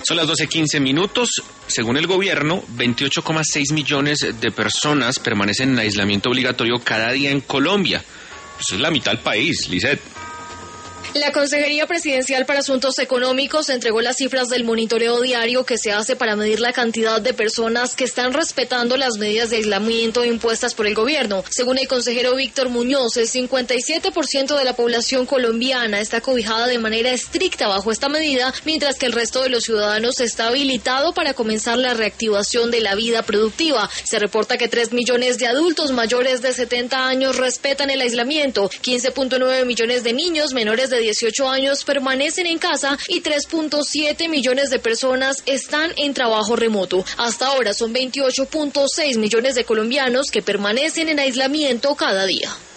Son las 12:15. Según el gobierno, 28,6 millones de personas permanecen en aislamiento obligatorio cada día en Colombia. Eso es la mitad del país, Lisset. La Consejería Presidencial para Asuntos Económicos entregó las cifras del monitoreo diario que se hace para medir la cantidad de personas que están respetando las medidas de aislamiento impuestas por el gobierno. Según el consejero Víctor Muñoz, el 57% de la población colombiana está cobijada de manera estricta bajo esta medida, mientras que el resto de los ciudadanos está habilitado para comenzar la reactivación de la vida productiva. Se reporta que 3 millones de adultos mayores de 70 años respetan el aislamiento, 15.9 millones de niños menores de 18 años permanecen en casa y 3.7 millones de personas están en trabajo remoto. Hasta ahora son 28.6 millones de colombianos que permanecen en aislamiento cada día.